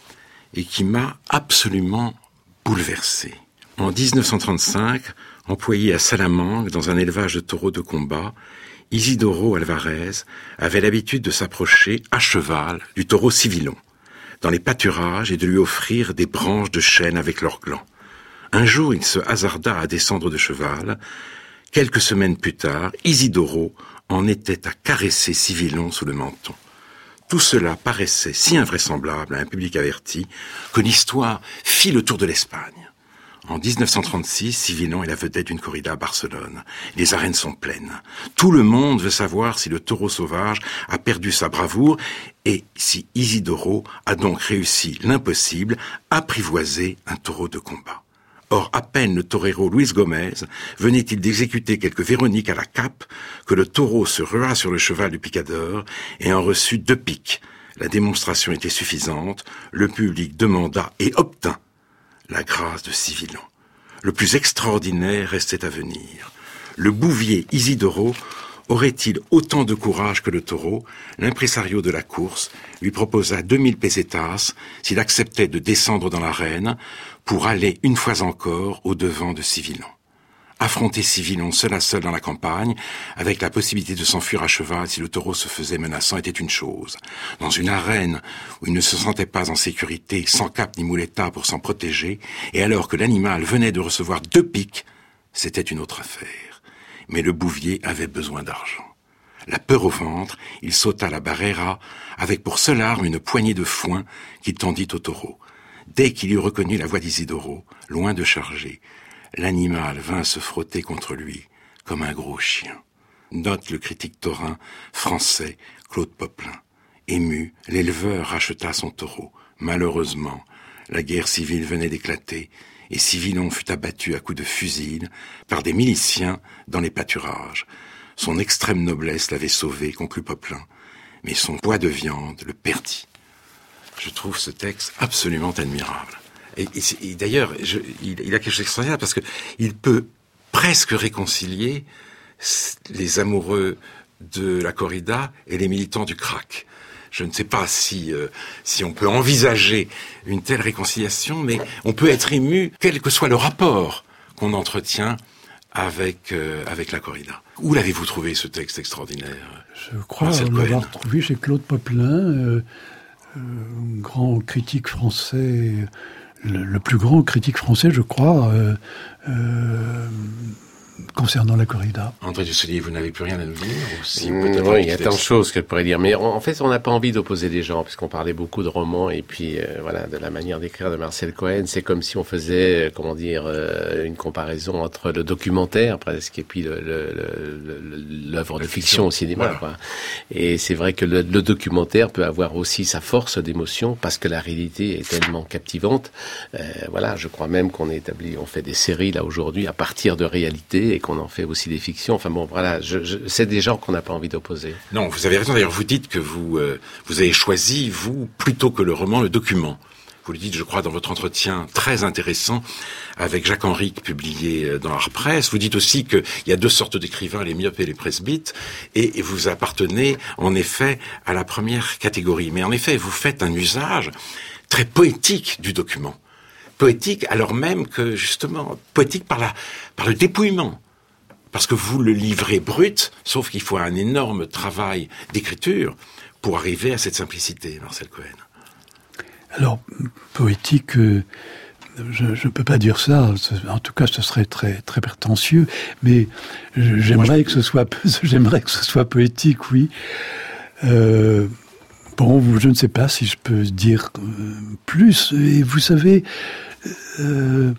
et qui m'a absolument bouleversé. En dix-neuf cent trente-cinq, employé à Salamanque dans un élevage de taureaux de combat, Isidoro Alvarez avait l'habitude de s'approcher à cheval du taureau Civilon dans les pâturages et de lui offrir des branches de chêne avec leurs glands. Un jour, il se hasarda à descendre de cheval. Quelques semaines plus tard, Isidoro en était à caresser Civilon sous le menton. Tout cela paraissait si invraisemblable à un public averti que l'histoire fit le tour de l'Espagne. En dix-neuf cent trente-six, Civilon est la vedette d'une corrida à Barcelone. Les arènes sont pleines. Tout le monde veut savoir si le taureau sauvage a perdu sa bravoure et si Isidoro a donc réussi l'impossible, apprivoiser un taureau de combat. Or, à peine le torero Luis Gomez venait-il d'exécuter quelques Véroniques à la cape que le taureau se rua sur le cheval du picador et en reçut deux piques. La démonstration était suffisante, le public demanda et obtint la grâce de Civilon. Le plus extraordinaire restait à venir. Le bouvier Isidoro aurait-il autant de courage que le taureau? L'impresario de la course lui proposa deux mille pesetas s'il acceptait de descendre dans l'arène pour aller une fois encore au-devant de Civilon. Affronter Civilon seul à seul dans la campagne, avec la possibilité de s'enfuir à cheval si le taureau se faisait menaçant, était une chose. Dans une arène où il ne se sentait pas en sécurité, sans cap ni muleta pour s'en protéger, et alors que l'animal venait de recevoir deux piques, c'était une autre affaire. Mais le bouvier avait besoin d'argent. La peur au ventre, il sauta la barrera, avec pour seule arme une poignée de foin qu'il tendit au taureau. Dès qu'il eut reconnu la voix d'Isidoro, loin de charger, l'animal vint se frotter contre lui comme un gros chien. Note le critique taurin français Claude Poplin. Ému, l'éleveur racheta son taureau. Malheureusement, la guerre civile venait d'éclater et Civilon fut abattu à coups de fusil par des miliciens dans les pâturages. Son extrême noblesse l'avait sauvé, conclut Poplin, mais son poids de viande le perdit. Je trouve ce texte absolument admirable. Et, et, et d'ailleurs, je, il, il a quelque chose d'extraordinaire parce que il peut presque réconcilier les amoureux de la corrida et les militants du crack. Je ne sais pas si euh, si on peut envisager une telle réconciliation, mais on peut être ému, quel que soit le rapport qu'on entretient avec euh, avec la corrida. Où l'avez-vous trouvé ce texte extraordinaire? Je crois l'avoir trouvé chez Claude Poplin, euh, euh, grand critique français. Le, le plus grand critique français, je crois, euh, euh, concernant la corrida. André Dussolier, vous n'avez plus rien à nous dire ou si Mmh, peut-être oui, il y a tant de choses que je pourrais dire. Mais en, en fait, on n'a pas envie d'opposer les gens, puisqu'on parlait beaucoup de romans et puis euh, voilà, de la manière d'écrire de Marcel Cohen. C'est comme si on faisait, euh, comment dire, euh, une comparaison entre le documentaire presque et puis le, le, le, l'œuvre de fiction, fiction au cinéma. Voilà. Quoi. Et c'est vrai que le, le documentaire peut avoir aussi sa force d'émotion parce que la réalité est tellement captivante. Euh, voilà, je crois même qu'on établit, on fait des séries là aujourd'hui à partir de réalité et qu'on en fait aussi des fictions. Enfin bon, voilà, je, je, c'est des genres qu'on n'a pas envie d'opposer. Non, vous avez raison. D'ailleurs, vous dites que vous euh, vous avez choisi, vous, plutôt que le roman, le document. Vous le dites, je crois, dans votre entretien très intéressant avec Jacques Henrique, publié dans Art Press. Vous dites aussi qu'il y a deux sortes d'écrivains, les myopes et les presbytes, et, et vous appartenez, en effet, à la première catégorie. Mais en effet, vous faites un usage très poétique du document. Poétique, alors même que, justement, poétique par la, par le dépouillement. Parce que vous le livrez brut, sauf qu'il faut un énorme travail d'écriture pour arriver à cette simplicité, Marcel Cohen. Alors, poétique, euh, je ne peux pas dire ça. En tout cas, ce serait très très prétentieux. Mais j'aimerais Moi, que ce soit, j'aimerais que ce soit poétique, oui. Euh, bon, je ne sais pas si je peux dire euh, plus. Et vous savez, euh,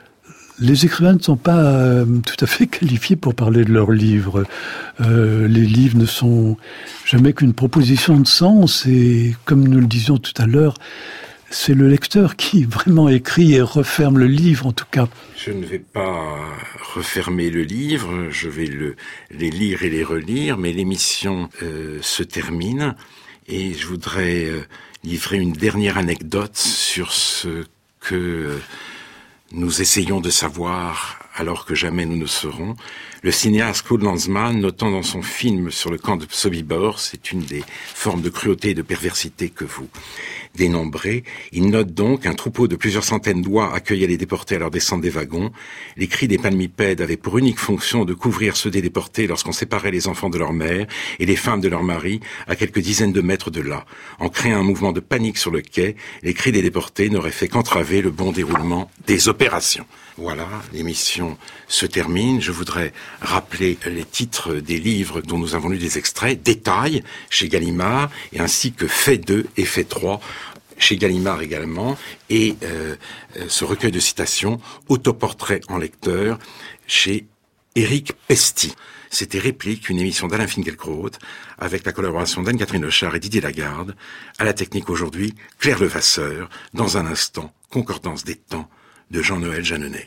les écrivains ne sont pas euh, tout à fait qualifiés pour parler de leurs livres. Euh, les livres ne sont jamais qu'une proposition de sens et, comme nous le disions tout à l'heure, c'est le lecteur qui vraiment écrit et referme le livre, en tout cas. Je ne vais pas refermer le livre, je vais le, les lire et les relire, mais l'émission euh, se termine et je voudrais euh, livrer une dernière anecdote sur ce que... Euh, nous essayons de savoir, alors que jamais nous ne saurons. Le cinéaste Claude Lanzmann, notant dans son film sur le camp de Sobibor, c'est une des formes de cruauté et de perversité que vous dénombrez, il note donc un troupeau de plusieurs centaines d'oies accueillait les déportés à leur descente des wagons. Les cris des palmipèdes avaient pour unique fonction de couvrir ceux des déportés lorsqu'on séparait les enfants de leur mère et les femmes de leur mari à quelques dizaines de mètres de là. En créant un mouvement de panique sur le quai, les cris des déportés n'auraient fait qu'entraver le bon déroulement des opérations. Voilà, l'émission se termine. Je voudrais rappeler les titres des livres dont nous avons lu des extraits. Détail, chez Gallimard, et ainsi que Fait deux et Fait trois, chez Gallimard également. Et euh, ce recueil de citations, Autoportrait en lecteur, chez Éric Pesty. C'était Réplique, une émission d'Alain Finkielkraut, avec la collaboration d'Anne-Catherine Lechard et Didier Lagarde. À la technique aujourd'hui, Claire Levasseur. Dans un instant, Concordance des temps, de Jean-Noël Jeanneney.